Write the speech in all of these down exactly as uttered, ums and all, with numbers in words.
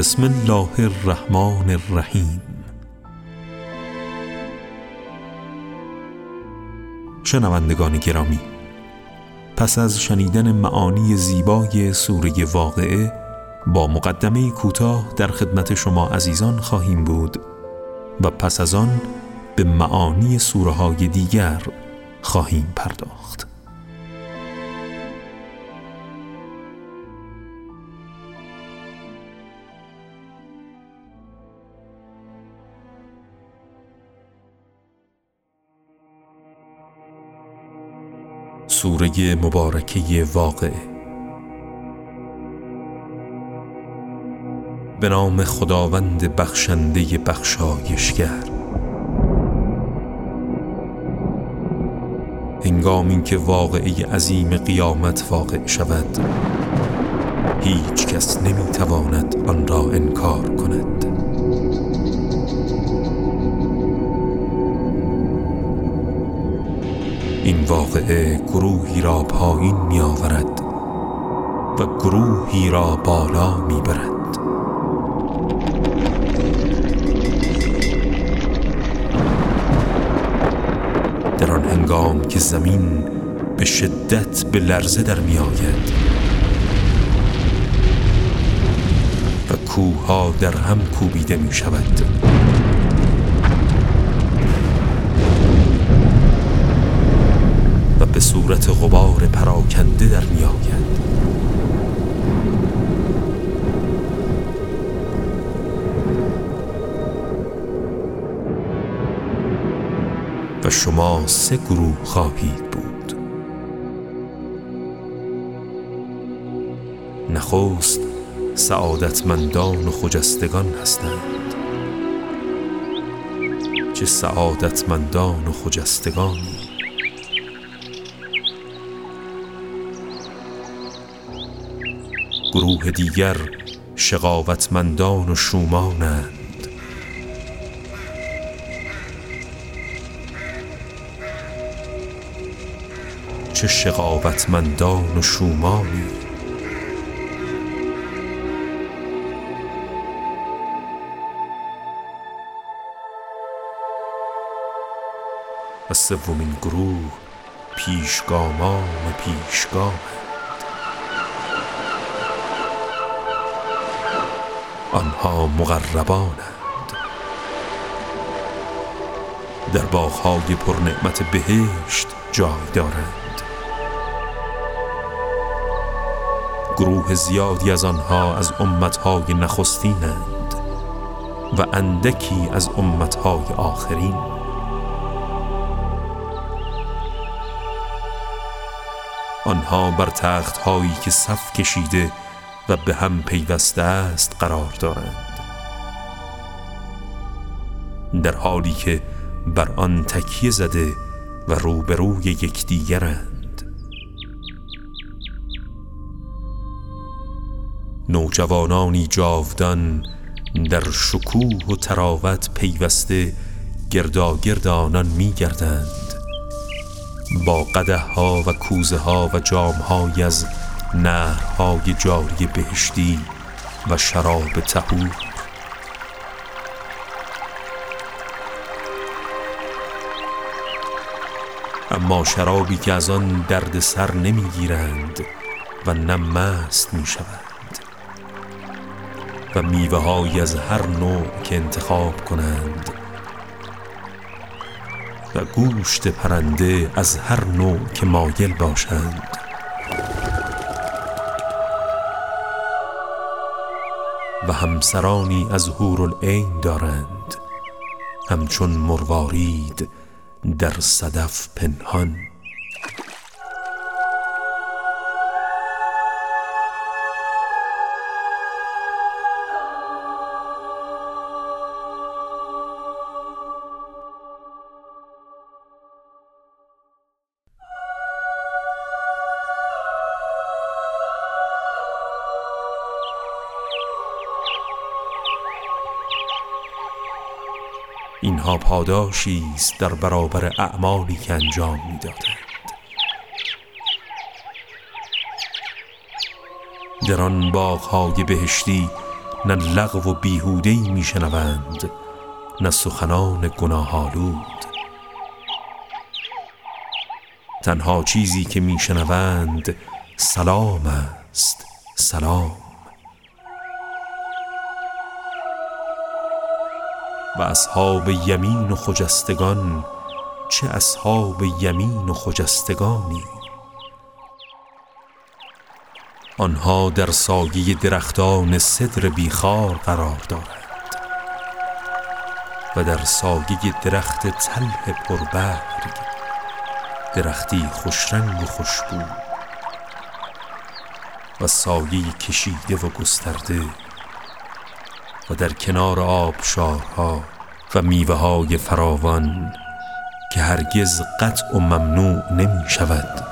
بسم الله الرحمن الرحیم. شنوندگان گرامی، پس از شنیدن معانی زیبای سوره واقعه با مقدمه کوتاه در خدمت شما عزیزان خواهیم بود و پس از آن به معانی سوره های دیگر خواهیم پرداخت. سوره مبارکه واقعه. به نام خداوند بخشنده بخشایشگر. هنگامی که واقعه عظیم قیامت واقع شود، هیچ کس نمیتواند آن را انکار کند. این واقعه گروهی را پایین می آورد و گروهی را بالا می برد. در آن هنگام که زمین به شدت به لرزه در می آید و کوه‌ها در هم کوبیده می شود و به صورت غبار پراکنده در می آید. و شما سه گروه خواهید بود. نخست سعادتمندان و خجستگان هستند. چه سعادتمندان و خجستگانی! گروه دیگر شقاوتمندان و شومانند. چه شقاوتمندان و شومانی! و سومین گروه پیشگامان پیشگام. آنها مقربانند، در باغ‌های پرنعمت بهشت جای دارند. گروه زیادی از آنها از امتهای نخستینند و اندکی از امتهای آخرین. آنها بر تخت‌هایی که صف کشیده و به هم پیوسته است قرار دارند، در حالی که بر آن تکیه زده و روبروی یکدیگرند. نوجوانانی جاودان در شکوه و طراوت پیوسته گرداگرد آنان می گردند، با قدح‌ها و کوزه‌ها و جام‌های از نهرهای جاری بهشتی و شراب طهور. اما شرابی که از آن درد سر نمی گیرند و نه مست می شوند و میوه‌هایی از هر نوع که انتخاب کنند و گوشت پرنده از هر نوع که مایل باشند. و همسرانی از حورالعین دارند، همچون مروارید در صدف پنهان. اینها پاداشی است در برابر اعمالی که انجام می‌دادند. در آن باغ‌های بهشتی نه لغو و بیهوده‌ای میشنوند، نه سخنان گناه‌آلود. تنها چیزی که میشنوند سلام است، سلام. و اصحاب یمین و خجستگان، چه اصحاب یمین و خجستگانی. آنها در سایه درختان سدر بیخار قرار دارند و در سایه درخت تلح پربرگ، درختی خوشرنگ و خوشبو و سایه کشیده و گسترده، و در کنار آبشارها و میوه‌های فراوان که هرگز قطع و ممنوع نمی شود.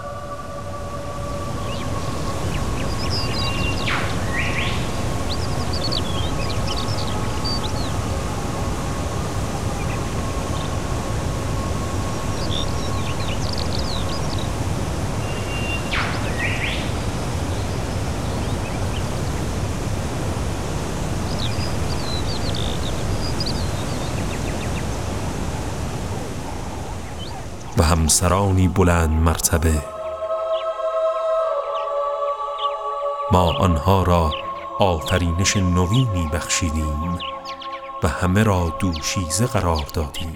و همسرانی بلند مرتبه، ما آنها را آفرینش نوینی بخشیدیم و همه را دوشیزه قرار دادیم.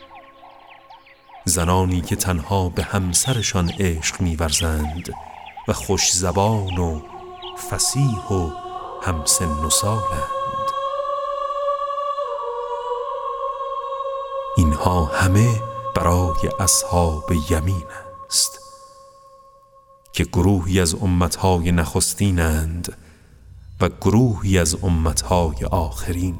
زنانی که تنها به همسرشان عشق می‌ورزند و خوش زبان و فصیح و همسن و سالند. اینها همه برای اصحاب یمین است که گروهی از امتهای نخستینند و گروهی از امتهای آخرین.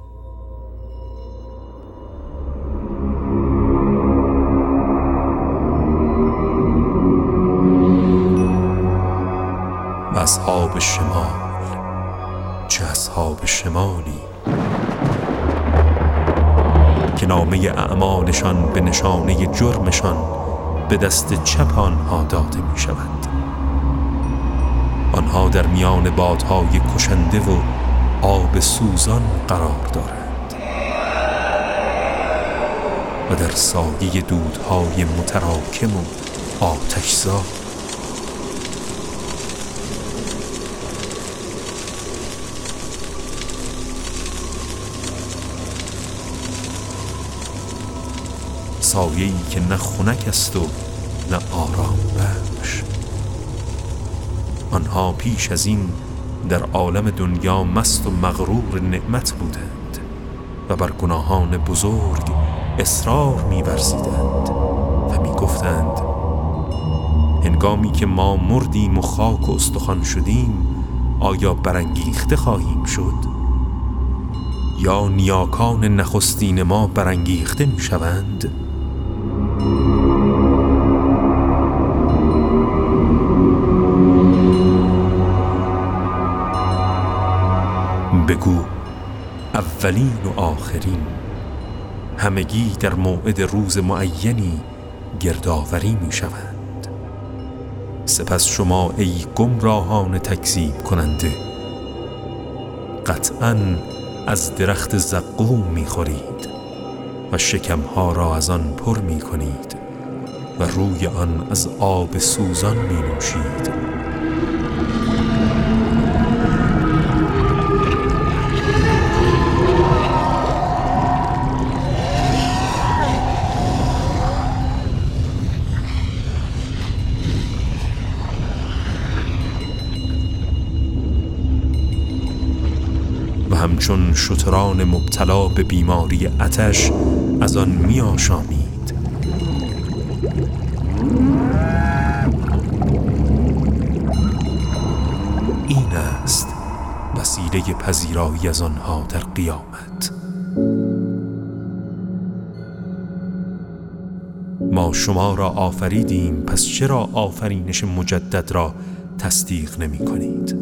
و اصحاب شمال، چه اصحاب شمالی که نامه اعمالشان به نشانه جرمشان به دست چپ آنها داده می شود. آنها در میان بادهای کشنده و آب سوزان قرار دارند و در سایه دودهای متراکم و آتشزا. سایه‌ای که نه خنک است و نه آرام بخش. آنها پیش از این در عالم دنیا مست و مغرور نعمت بودند و بر گناهان بزرگ اصرار می‌ورزیدند و می‌گفتند هنگامی که ما مردیم و خاک و استخوان شدیم آیا برانگیخته خواهیم شد؟ یا نیاکان نخستین ما برانگیخته می‌شوند؟ بگو اولین و آخرین همگی در موعد روز معینی گردآوری می شوند. سپس شما ای گمراهان تکذیب کننده قطعاً از درخت زقوم می خورید و شکمها را از آن پر می کنید و روی آن از آب سوزان می نوشید. و همچون شتران مبتلا به بیماری آتش از آن می آشامید. این است وسیله پذیرایی از آنها در قیامت. ما شما را آفریدیم، پس چرا آفرینش مجدد را تصدیق نمی کنید؟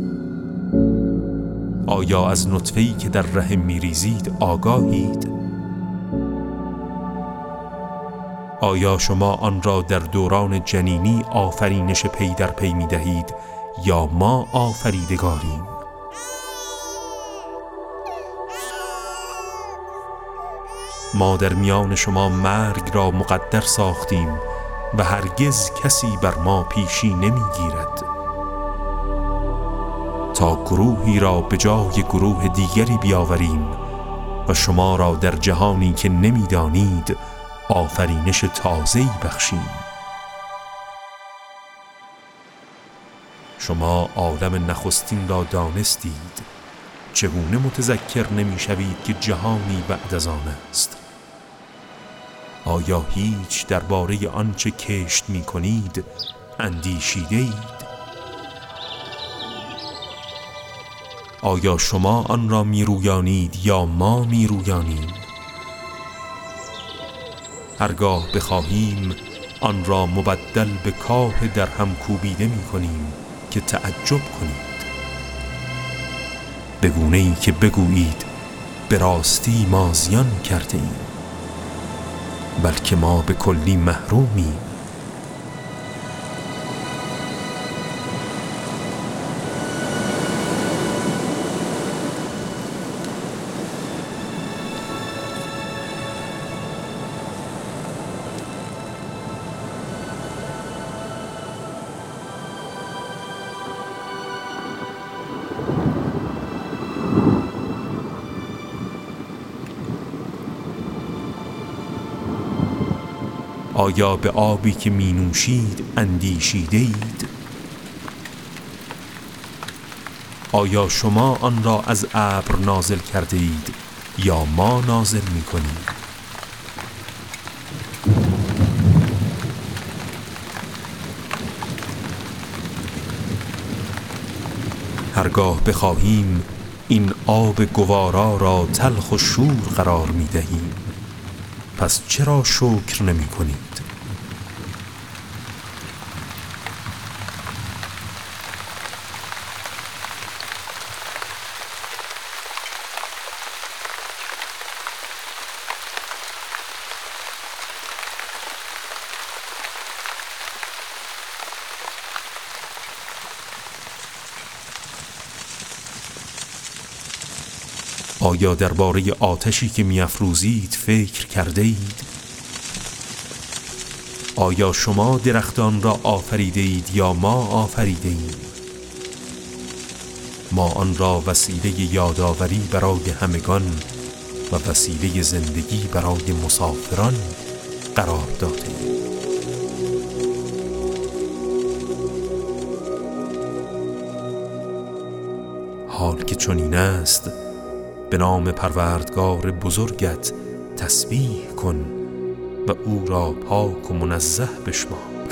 آیا از نطفه‌ای که در رحم می‌ریزید آگاهید؟ آیا شما آن را در دوران جنینی آفرینش پی در پی می‌دهید یا ما آفریدگاریم؟ ما در میان شما مرگ را مقدر ساختیم و هرگز کسی بر ما پیشی نمیگیرد تا گروهی را به جای گروه دیگری بیاوریم و شما را در جهانی که نمیدانید آفرینش تازه‌ای بخشیم. شما عالم نخستین را دانستید، چگونه متذکر نمی‌شوید که جهانی بعد از آن است؟ آیا هیچ درباره آنچه کشت می‌کنید اندیشیده اید؟ آیا شما آن را می‌رویانید یا ما می‌رویانیم؟ هرگاه بخواهیم آن را مبدل به کاه در هم کوبیده می‌کنیم که تعجب کنید، به گونه‌ای که بگویید به راستی ما زیان کرده ایم، بلکه ما به کلی محرومیم. آیا به آبی که می نوشید اندیشیده اید؟ آیا شما آن را از ابر نازل کرده اید یا ما نازل می کنیم؟ هرگاه بخواهیم این آب گوارا را تلخ و شور قرار می دهیم، پس چرا شکر نمی کنید؟ آیا درباره آتشی که می‌افروزید فکر کرده اید؟ آیا شما درختان را آفریده اید یا ما آفریده ایم؟ ما آن را وسیله یادآوری برای همگان و وسیله زندگی برای مسافران قرار داده ایم. حال که چنین است، به نام پروردگار بزرگت تسبیح کن و او را پاک و منزه بشمار.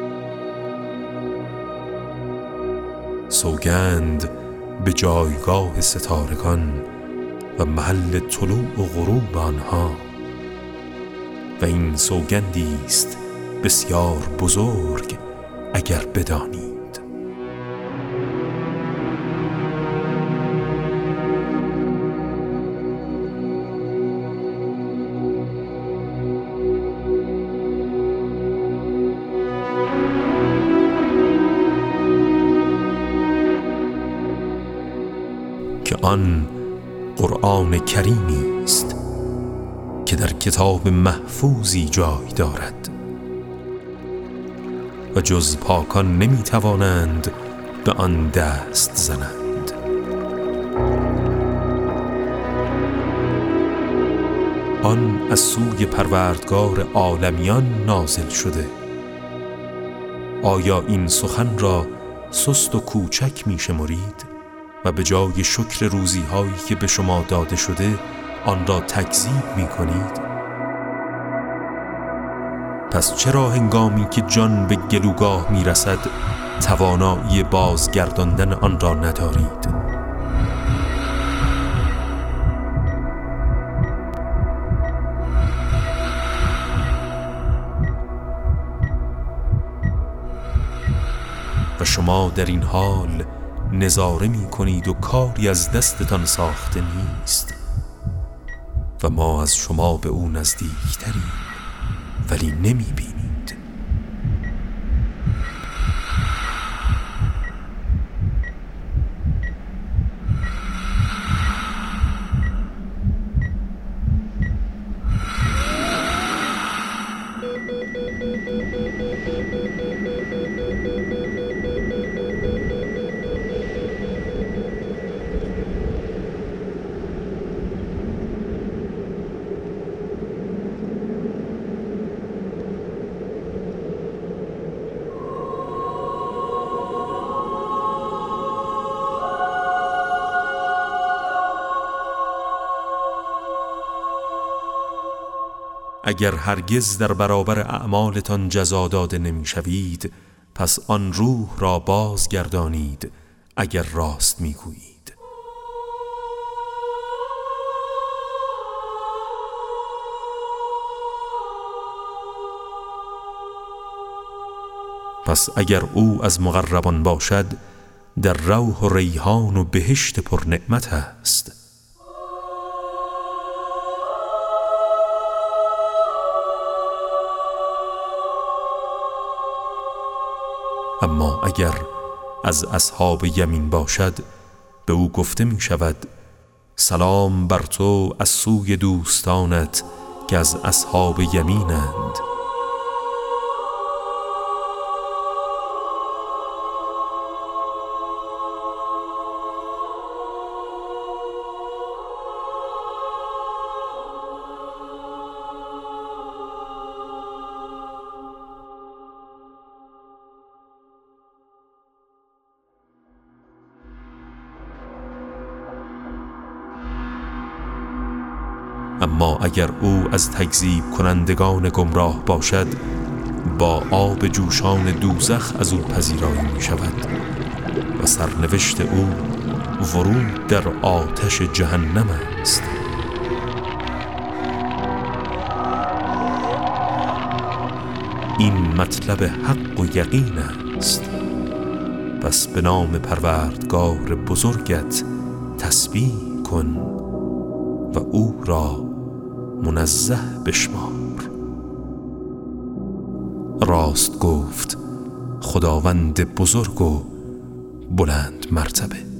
سوگند به جایگاه ستارگان و محل طلوع و غروب آنها، و این سوگندی است بسیار بزرگ اگر بدانی. که آن قرآن کریمی است که در کتاب محفوظی جای دارد و جز پاکان نمی توانند به آن دست زنند. آن از سوی پروردگار عالمیان نازل شده. آیا این سخن را سست و کوچک می شمرید و به جای شکر روزی هایی که به شما داده شده آن را تکذیب می کنید؟ پس چرا هنگامی که جان به گلوگاه می رسد توانایی بازگرداندن آن را ندارید؟ و شما در این حال نظاره می کنید و کاری از دستتان ساخته نیست و ما از شما به او نزدیکتریم ولی نمی بینید. اگر هرگز در برابر اعمالتان جزا داده نمی شوید، پس آن روح را بازگردانید اگر راست می گویید. پس اگر او از مقربان باشد، در روح و ریحان و بهشت پر نعمت است. اما اگر از اصحاب یمین باشد، به او گفته می شود سلام بر تو از سوی دوستانت که از اصحاب یمینند. اما اگر او از تکذیب کنندگان گمراه باشد، با آب جوشان دوزخ از او پذیرایی می شود و سرنوشت او ورود در آتش جهنم است. این مطلب حق و یقین است. پس به نام پروردگار بزرگت تسبیح کن و او را منزه بشمار. راست گفت خداوند بزرگ و بلند مرتبه.